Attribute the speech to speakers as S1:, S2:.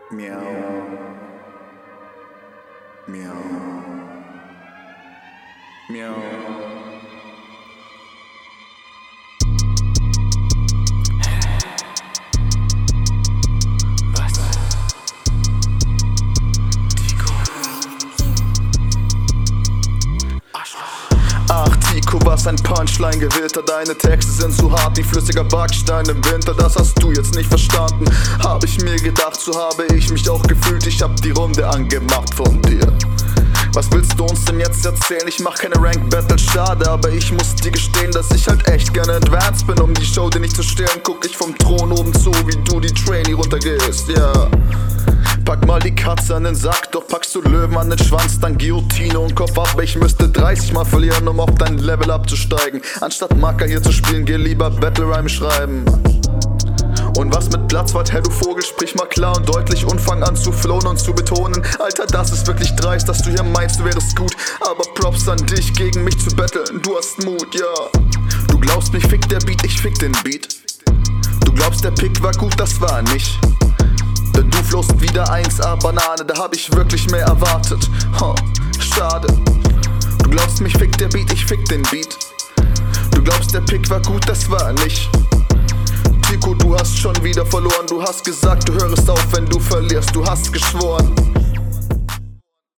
S1: Miau. Miau. Miau. Ach, Tico, was ein Punchline-Gewitter. Deine Texte sind zu hart wie flüssiger Backstein im Winter. Das hast du jetzt nicht verstanden. Hab ich mir gedacht, so habe ich mich auch gefühlt. Ich hab die Runde angemacht von dir. Was willst du uns denn jetzt erzählen? Ich mach keine Rank-Battle, schade, aber ich muss dir gestehen, dass ich halt echt gerne advanced bin. Um die Show dir nicht zu stehlen, guck ich vom Thron oben zu, wie du die Trainee runtergehst, ja. Pack mal die Katze an den Sack, doch packst du Löwen an den Schwanz, dann Guillotine und Kopf ab. Ich müsste 30 Mal verlieren, um auf dein Level abzusteigen. Anstatt Marker hier zu spielen, geh lieber Battle-Rhyme schreiben. Und was mit Platzwart, hey du Vogel, sprich mal klar und deutlich und fang an zu flowen und zu betonen. Alter, das ist wirklich dreist, dass du hier meinst, du wärst gut. Aber Props an dich, gegen mich zu battlen, du hast Mut, ja. Du glaubst mich, fick der Beat, ich fick den Beat. Du glaubst, der Pick war gut, das war er nicht. Denn du flowst wieder 1A Banane, da hab ich wirklich mehr erwartet. Schade. Du glaubst mich, fick der Beat, ich fick den Beat. Du glaubst, der Pick war gut, das war er nicht. Tico, du hast schon wieder verloren. Du hast gesagt, du hörst auf, wenn du verlierst. Du hast geschworen.